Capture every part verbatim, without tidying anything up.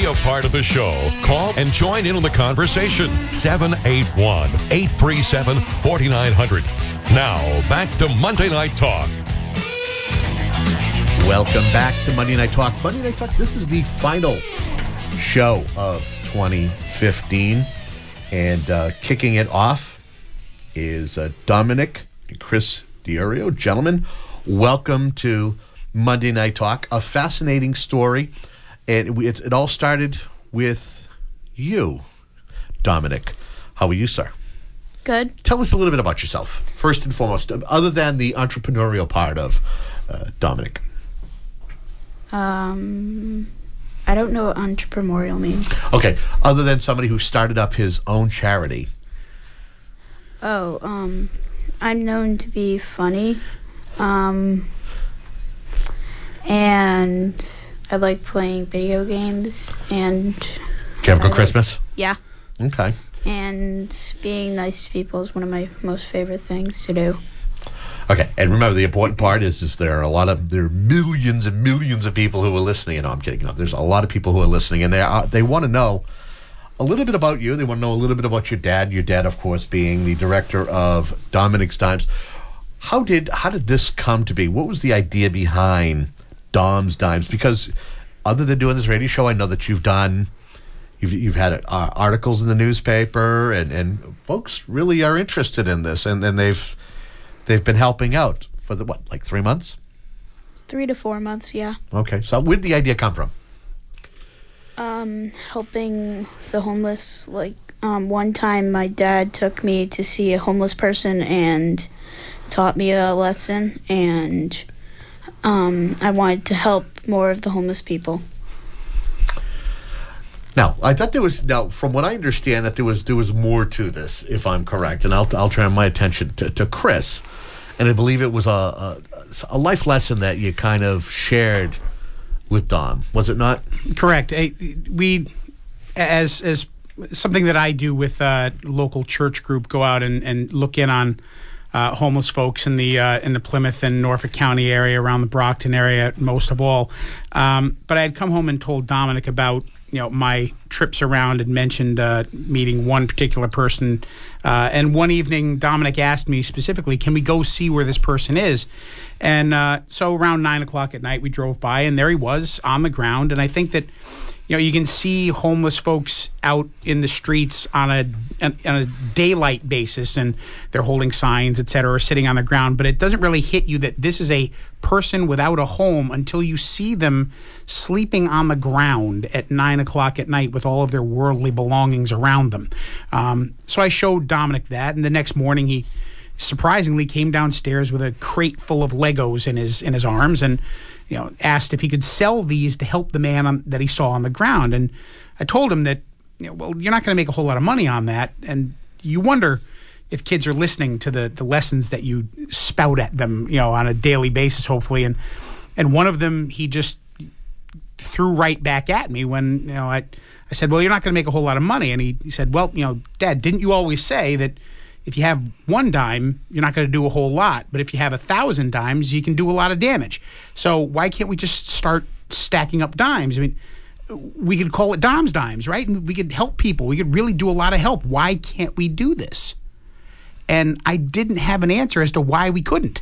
a part of the show, call and join in on the conversation. seven eight one, eight three seven, four nine zero zero. Now, back to Monday Night Talk. Welcome back to Monday Night Talk. Monday Night Talk, this is the final show of twenty fifteen. And uh, kicking it off is uh, Dominic and Chris Diorio. Gentlemen, welcome to Monday Night Talk. A fascinating story. And it, it all started with you, Dominic. How are you, sir? Good. Tell us a little bit about yourself, first and foremost, other than the entrepreneurial part of uh, Dominic. Um, I don't know what entrepreneurial means. Okay, other than somebody who started up his own charity. Oh, um, I'm known to be funny, um, and I like playing video games, and... Did you have a good I Christmas? Like, yeah. Okay. And being nice to people is one of my most favorite things to do. Okay, and remember, the important part is, is there are a lot of, there are millions and millions of people who are listening. No, I'm kidding. No, there's a lot of people who are listening, and they are, they want to know a little bit about you. They want to know a little bit about your dad. Your dad, of course, being the director of Dominic's Dimes. How did how did this come to be? What was the idea behind Dom's Dimes? Because other than doing this radio show, I know that you've done, you've you've had uh, articles in the newspaper, and, and folks really are interested in this, and then they've. They've been helping out for the, what, like three months? Three to four months, yeah. Okay, so where did the idea come from? Um, helping the homeless. Like, um, one time my dad took me to see a homeless person and taught me a lesson, and um, I wanted to help more of the homeless people. Now, I thought there was, now, from what I understand, that there was there was more to this, if I'm correct, and I'll I'll turn my attention to, to Chris, and I believe it was a, a a life lesson that you kind of shared with Dom, was it not? Correct. We, as as something that I do with a local church group, go out and, and look in on uh, homeless folks in the uh, in the Plymouth and Norfolk County area, around the Brockton area, most of all. Um, but I had come home and told Dominic about, you know, my trips around, and mentioned uh, meeting one particular person. Uh, and one evening, Dominic asked me specifically, can we go see where this person is? And uh, so around nine o'clock at night, we drove by, and there he was on the ground. And I think that, you know, you can see homeless folks out in the streets on a on a daylight basis, and they're holding signs, et cetera, or sitting on the ground. But it doesn't really hit you that this is a person without a home until you see them sleeping on the ground at nine o'clock at night with all of their worldly belongings around them. Um, so I showed Dominic that, and the next morning he surprisingly came downstairs with a crate full of Legos in his in his arms, and, you know, asked if he could sell these to help the man on, that he saw on the ground. And I told him that, you know, well, you're not going to make a whole lot of money on that, and you wonder if kids are listening to the, the lessons that you spout at them, you know, on a daily basis, hopefully. And and one of them, he just threw right back at me when, you know, I, I said, well, you're not going to make a whole lot of money. And he, he said, well, you know, Dad, didn't you always say that if you have one dime, you're not going to do a whole lot. But if you have a thousand dimes, you can do a lot of damage. So why can't we just start stacking up dimes? I mean, we could call it Dom's Dimes, right? And we could help people. We could really do a lot of help. Why can't we do this? And I didn't have an answer as to why we couldn't.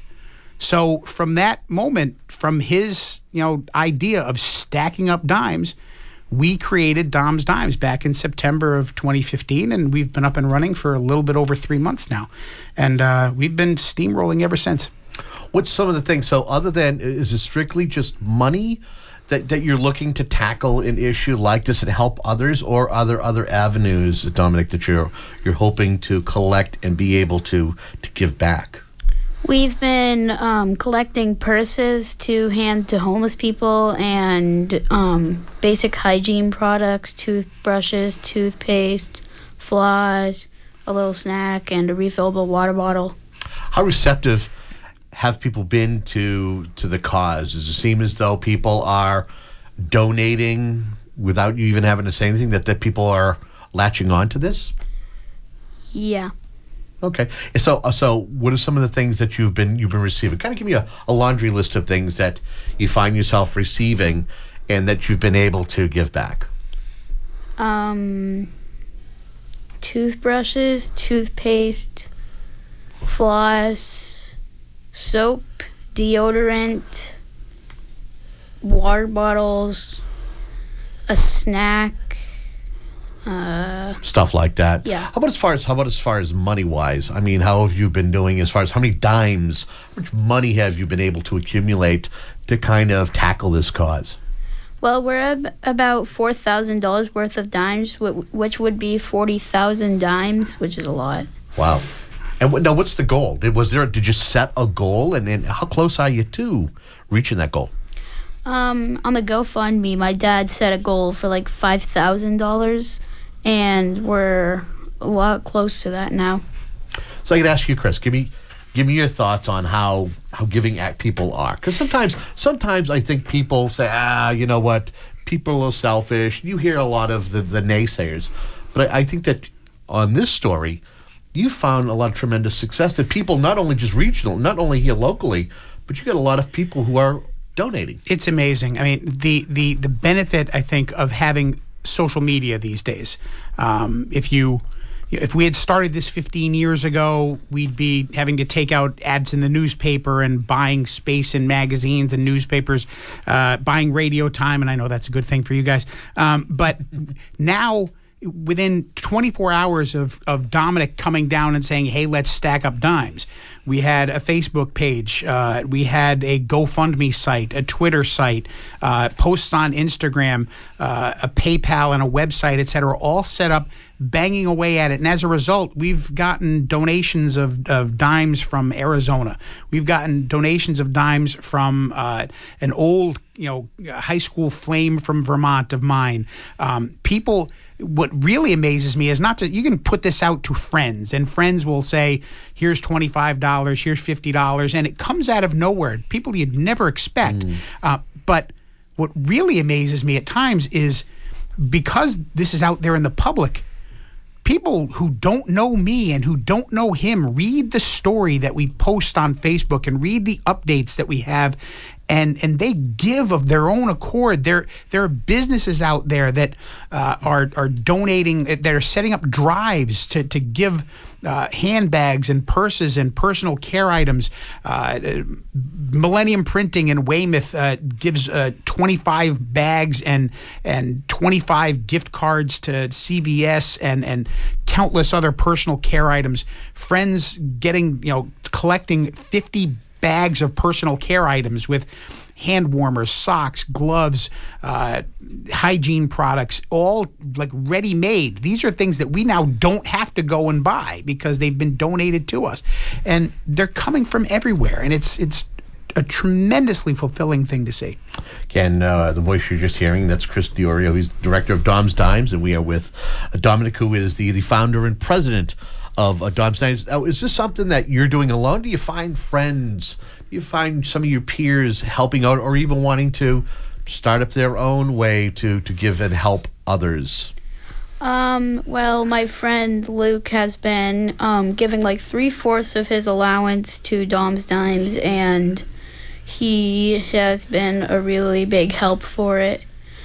So from that moment, from his, you know, idea of stacking up dimes, we created Dom's Dimes back in September of twenty fifteen, and we've been up and running for a little bit over three months now. And uh, we've been steamrolling ever since. What's some of the things, so other than, is it strictly just money that, that you're looking to tackle an issue like this and help others, or are there other avenues, Dominic, that you're you're hoping to collect and be able to, to give back? We've been um, collecting purses to hand to homeless people, and um, basic hygiene products, toothbrushes, toothpaste, floss, a little snack, and a refillable water bottle. How receptive have people been to to the cause? Does it seem as though people are donating without you even having to say anything, that, that people are latching on to this? Yeah. Okay. So so what are some of the things that you've been you've been receiving? Kind of give me a, a laundry list of things that you find yourself receiving and that you've been able to give back. Um, toothbrushes, toothpaste, floss, soap, deodorant, water bottles, a snack. Uh, Stuff like that. Yeah. How about as far as how about as far as money wise? I mean, how have you been doing as far as how many dimes, how much money have you been able to accumulate to kind of tackle this cause? well, we're at about four thousand dollars worth of dimes, wh- which would be forty thousand dimes, which is a lot. Wow. And what, now, what's the goal? Did was there? Did you set a goal, and, and how close are you to reaching that goal? Um, on the GoFundMe, my dad set a goal for like five thousand dollars, and we're a lot close to that now. So I could ask you, Chris, give me give me your thoughts on how how giving act people are, because sometimes sometimes I think people say, ah, you know what, people are selfish. You hear a lot of the, the naysayers, but I, I think that on this story, you found a lot of tremendous success. That people not only just regional, not only here locally, but you got a lot of people who are donating. It's amazing. I mean, the the the benefit, I think, of having social media these days. Um, if you if we had started this fifteen years ago, we'd be having to take out ads in the newspaper and buying space in magazines and newspapers, uh, buying radio time, and I know that's a good thing for you guys. Um, but now, within twenty-four hours of, of Dominic coming down and saying, hey, let's stack up dimes, we had a Facebook page, uh, we had a GoFundMe site, a Twitter site, uh, posts on Instagram, uh, a PayPal and a website, et cetera, all set up, banging away at it. And as a result, we've gotten donations of, of dimes from Arizona. We've gotten donations of dimes from uh, an old, you know, high school flame from Vermont of mine. Um, people, what really amazes me is not to, you can put this out to friends, and friends will say, here's twenty-five dollars, here's fifty dollars, and it comes out of nowhere. People you'd never expect. Mm. Uh, but what really amazes me at times is because this is out there in the public, people who don't know me and who don't know him read the story that we post on Facebook and read the updates that we have, and and they give of their own accord. There there are businesses out there that uh, are are donating, that are setting up drives to to give uh, handbags and purses and personal care items. Uh, Millennium Printing in Weymouth uh, gives uh, twenty-five bags and and twenty-five gift cards to C V S and and countless other personal care items. Friends getting, you know, collecting fifty bags of personal care items with hand warmers, socks, gloves, uh, hygiene products, all like ready-made. These are things that we now don't have to go and buy because they've been donated to us, and they're coming from everywhere. And it's it's a tremendously fulfilling thing to see. Again, uh, the voice you're just hearing, that's Chris Diorio. He's the director of Dom's Dimes, and we are with uh, Dominic, who is the, the founder and president of uh, Dom's Dimes. Now, is this something that you're doing alone? Do you find friends, do you find some of your peers helping out, or even wanting to start up their own way to, to give and help others? Um, well, my friend Luke has been um, giving like three-fourths of his allowance to Dom's Dimes, and he has been a really big help for it.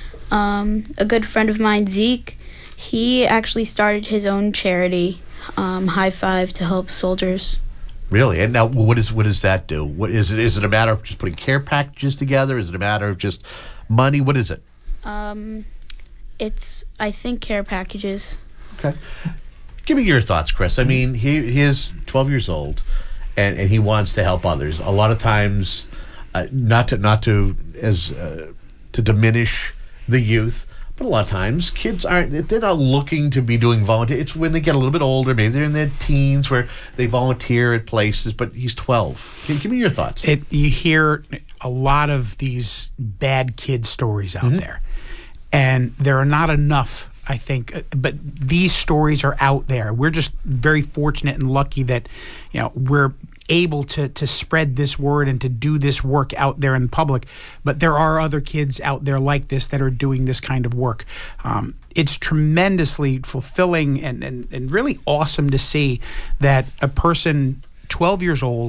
Um, a good friend of mine, Zeke, he actually started his own charity, um, High Five, to help soldiers. Really? And now, what is what does that do? What is it? Is it a matter of just putting care packages together? Is it a matter of just money? What is it? Um, it's, I think, care packages. Okay. Give me your thoughts, Chris. I mean, he, he is twelve years old, and, and he wants to help others. A lot of times, uh, not to not to as uh, to diminish the youth, but a lot of times kids aren't, they're not looking to be doing volunteer. It's when they get a little bit older, maybe they're in their teens where they volunteer at places, but he's twelve. Give, give me your thoughts. It, you hear a lot of these bad kid stories out mm-hmm. there, and there are not enough, I think, but these stories are out there. We're just very fortunate and lucky that, you know, we're able to to spread this word and to do this work out there in public. But there are other kids out there like this that are doing this kind of work. Um, it's tremendously fulfilling and, and, and really awesome to see that a person twelve years old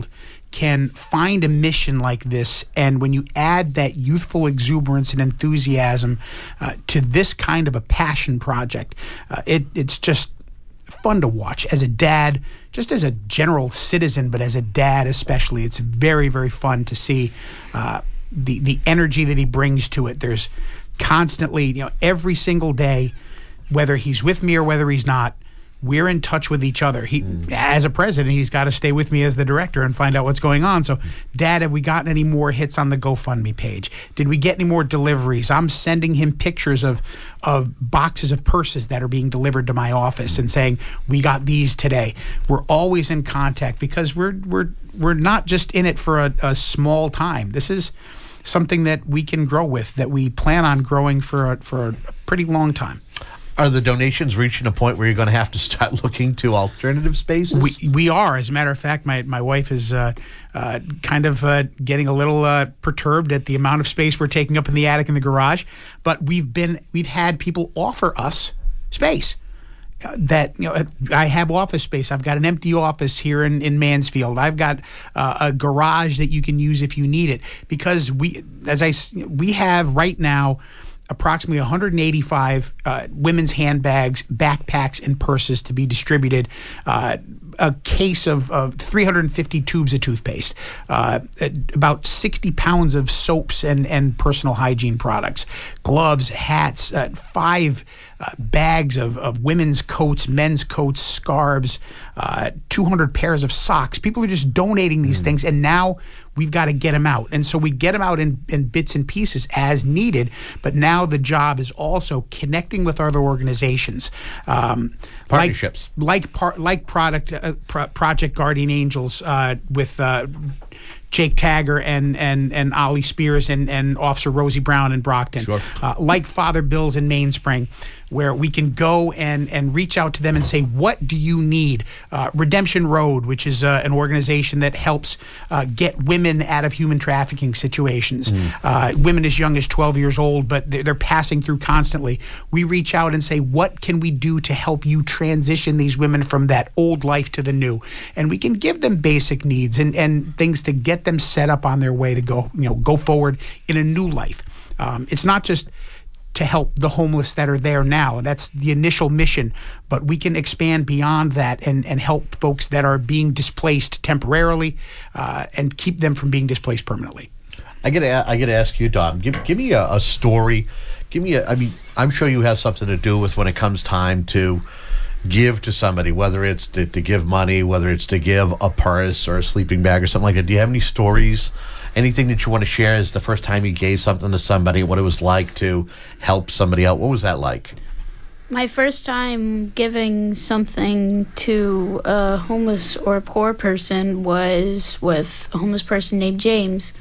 can find a mission like this, and when you add that youthful exuberance and enthusiasm uh, to this kind of a passion project, uh, it, it's just fun to watch. As a dad, just as a general citizen, but as a dad especially, it's very, very fun to see uh, the the energy that he brings to it. There's constantly, you know, every single day, whether he's with me or whether he's not, we're in touch with each other. He, mm. as a president, he's got to stay with me as the director and find out what's going on. So, Dad, have we gotten any more hits on the GoFundMe page? Did we get any more deliveries? I'm sending him pictures of of boxes of purses that are being delivered to my office and saying, we got these today. We're always in contact because we're we're we're not just in it for a, a small time. This is something that we can grow with, that we plan on growing for a, for a pretty long time. Are the donations reaching a point where you're going to have to start looking to alternative spaces? We we are. As a matter of fact, my, my wife is uh, uh, kind of uh, getting a little uh, perturbed at the amount of space we're taking up in the attic and the garage. But we've been we've had people offer us space. Uh, that you know, I have office space. I've got an empty office here in, in Mansfield. I've got uh, a garage that you can use if you need it. Because we, as I we have right now, approximately one hundred eighty-five uh, women's handbags, backpacks, and purses to be distributed, uh, a case of, of three hundred fifty tubes of toothpaste, uh, about sixty pounds of soaps and, and personal hygiene products, gloves, hats, uh, five uh, bags of, of women's coats, men's coats, scarves, uh, two hundred pairs of socks. People are just donating these mm. things, and now we've got to get them out. And so we get them out in, in bits and pieces as needed, but now the job is also connecting with other organizations. Um, Partnerships. Like like, par, like product uh, Pro- Project Guardian Angels uh, with uh, Jake Tagger and and and Ollie Spears and, and Officer Rosie Brown in Brockton. Sure. Uh, like Father Bill's in Mainspring, where we can go and, and reach out to them and say, what do you need? Uh, Redemption Road, which is uh, an organization that helps uh, get women out of human trafficking situations. Mm. Uh, women as young as twelve years old, but they're, they're passing through constantly. We reach out and say, what can we do to help you transition these women from that old life to the new? And we can give them basic needs and, and things to get them set up on their way to go, you know, go forward in a new life. Um, it's not just to help the homeless that are there now. That's the initial mission, but we can expand beyond that and, and help folks that are being displaced temporarily uh, and keep them from being displaced permanently. I get to, I get to ask you, Dom, give, give me a, a story. Give me a, I mean, I'm sure you have something to do with when it comes time to give to somebody, whether it's to, to give money, whether it's to give a purse or a sleeping bag or something like that. Do you have any stories, anything that you want to share as the first time you gave something to somebody, what it was like to help somebody out? What was that like? My first time giving something to a homeless or a poor person was with a homeless person named James.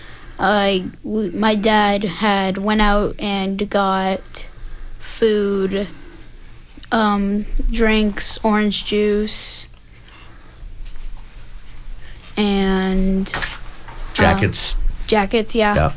I, w- my dad had went out and got food, um, drinks, orange juice, and jackets. Um, jackets, yeah. Yeah.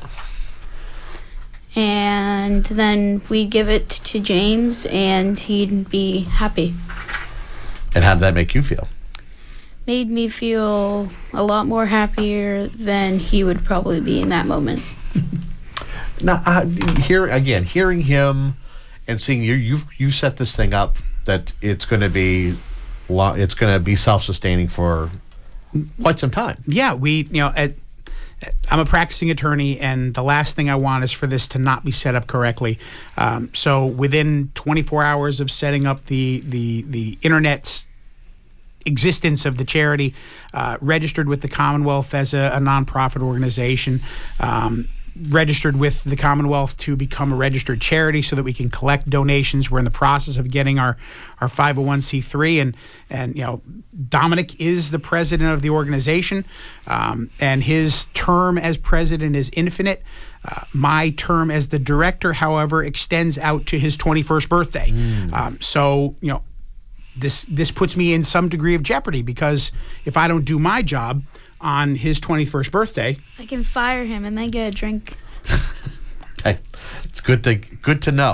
And then we'd give it to James, and he'd be happy. And how did that make you feel? Made me feel a lot more happier than he would probably be in that moment. Now, uh, here again, hearing him and seeing you, you you set this thing up that it's going to be, lo- it's going to be self-sustaining for quite some time. Yeah, we, you know, at, I'm a practicing attorney, and the last thing I want is for this to not be set up correctly. Um, so within twenty-four hours of setting up the the the internet's existence of the charity, uh, registered with the Commonwealth as a, a nonprofit organization, um, registered with the Commonwealth to become a registered charity so that we can collect donations. We're in the process of getting our, our five oh one c three, and and you know, Dominic is the president of the organization, um, and his term as president is infinite. Uh, my term as the director, however, extends out to his twenty-first birthday. Mm. Um, so you know, this this puts me in some degree of jeopardy, because if I don't do my job on his twenty-first birthday, I can fire him and then get a drink. Okay, it's good to good to know.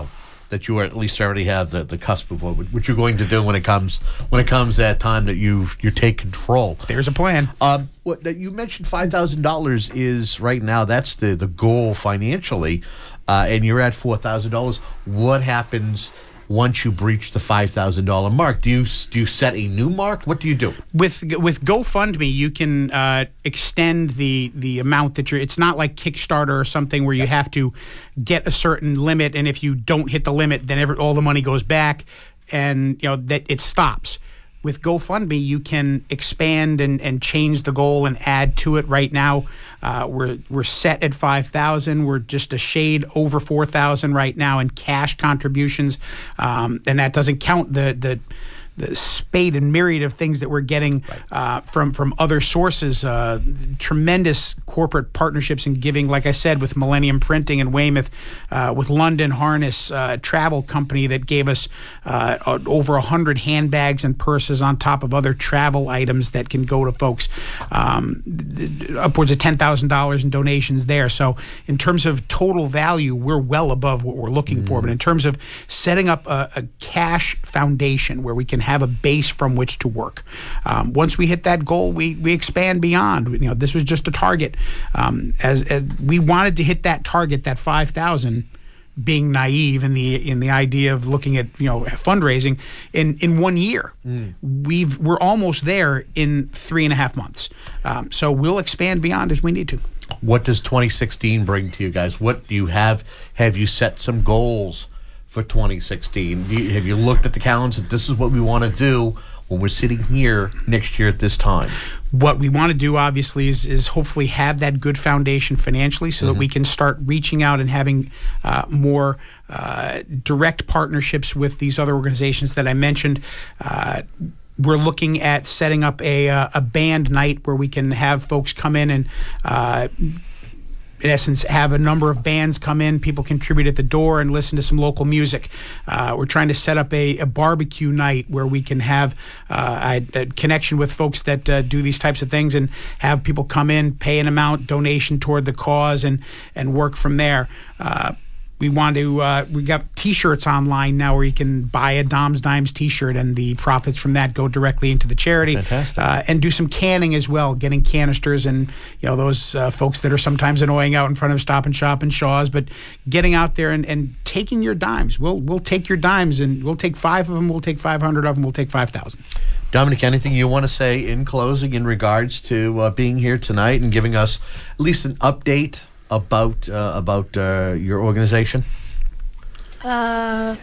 that you at least already have the, the cusp of what, what you're going to do when it comes when it comes that time that you you take control. There's a plan. Um, what that you mentioned five thousand dollars is right now. That's the the goal financially, uh, and you're at four thousand dollars. What happens once you breach the five thousand dollar mark? Do you do you set a new mark? What do you do with with GoFundMe? You can uh, extend the the amount that you're. It's not like Kickstarter or something where you have to get a certain limit, and if you don't hit the limit, then every, all the money goes back, and you know that it stops. With GoFundMe, you can expand and, and change the goal and add to it. Right now, uh, we're we're set at five thousand. We're just a shade over four thousand right now in cash contributions, um, and that doesn't count the the. the spade and myriad of things that we're getting right. uh, from from other sources, uh, tremendous corporate partnerships and giving, like I said, with Millennium Printing in Weymouth, uh, with London Harness, uh, travel company that gave us uh, over one hundred handbags and purses on top of other travel items that can go to folks, um, upwards of ten thousand dollars in donations there. So in terms of total value, we're well above what we're looking mm. for. But in terms of setting up a, a cash foundation where we can have a base from which to work. Um, once we hit that goal, we we expand beyond. You know, this was just a target. Um, as, as we wanted to hit that target, that five thousand, being naive in the in the idea of looking at you know fundraising in in one year. Mm. We've we're almost there in three and a half months. Um, so we'll expand beyond as we need to. What does twenty sixteen bring to you guys? What do you have? Have you set some goals for twenty sixteen? Do you, have you looked at the calendar? This is what we want to do when we're sitting here next year at this time. What we want to do, obviously, is, is hopefully have that good foundation financially so mm-hmm. that we can start reaching out and having uh, more uh, direct partnerships with these other organizations that I mentioned. Uh, We're looking at setting up a uh, a band night where we can have folks come in and uh, in essence, have a number of bands come in, people contribute at the door and listen to some local music. Uh, we're trying to set up a, a barbecue night where we can have uh, a, a connection with folks that uh, do these types of things and have people come in, pay an amount, donation toward the cause, and, and work from there. Uh, We want to. Uh, we got T-shirts online now where you can buy a Dom's Dimes T-shirt, and the profits from that go directly into the charity. Fantastic. Uh, and do some canning as well, getting canisters and you know those uh, folks that are sometimes annoying out in front of Stop and Shop and Shaw's, but getting out there and, and taking your dimes. We'll we'll take your dimes and we'll take five of them. We'll take five hundred of them. We'll take five thousand. Dominic, anything you want to say in closing in regards to uh, being here tonight and giving us at least an update about uh, about uh, your organization? Uh,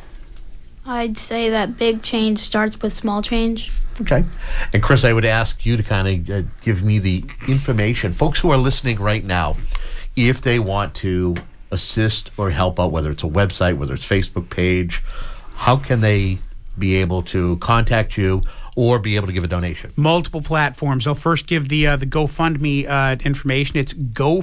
I'd say that big change starts with small change. Okay. And Chris, I would ask you to kind of uh, give me the information. Folks who are listening right now, if they want to assist or help out, whether it's a website, whether it's Facebook page, how can they be able to contact you or be able to give a donation? Multiple platforms. I'll first give the uh, the GoFundMe uh, information. It's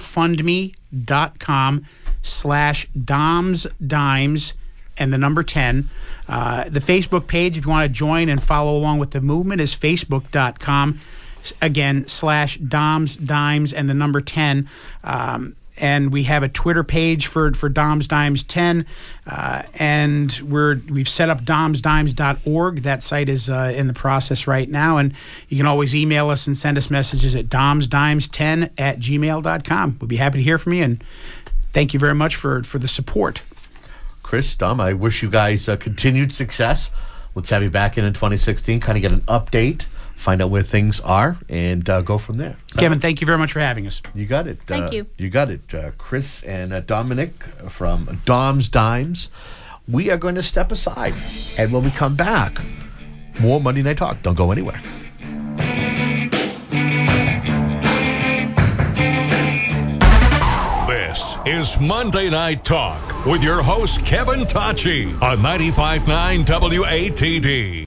GoFundMe.com slash Dom's Dimes and the number ten. Uh, the Facebook page, if you want to join and follow along with the movement, is Facebook.com, again, slash Dom's Dimes and the number ten. Um, And we have a Twitter page for for Dom's Dimes ten, uh, and we're we've set up doms dimes dot org. That site is uh, in the process right now, and you can always email us and send us messages at doms dimes ten at gmail dot com. We'll be happy to hear from you, and thank you very much for for the support. Chris, Dom, I wish you guys uh, continued success. Let's have you back in in twenty sixteen, kind of get an update, find out where things are, and uh, go from there. Kevin, thank you very much for having us. You got it. Thank uh, you. You got it. Uh, Chris and uh, Dominic from Dom's Dimes. We are going to step aside, and when we come back, more Monday Night Talk. Don't go anywhere. This is Monday Night Talk with your host, Kevin Tachi, on ninety-five point nine W A T D.